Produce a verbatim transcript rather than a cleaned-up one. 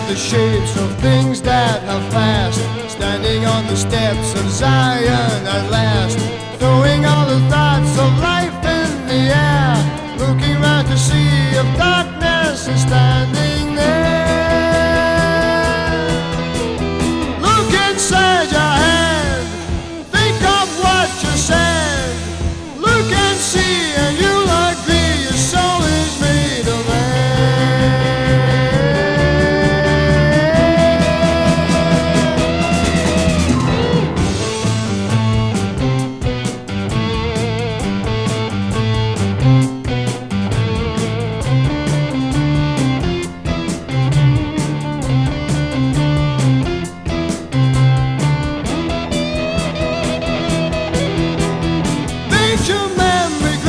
the shapes of things that have passed, standing on the steps of Zion at last, throwing all the thoughts of life in the air, looking round to see if darkness is standing there. Look inside your head, think of what you said, look and see and you'll agree your soul is made of your memory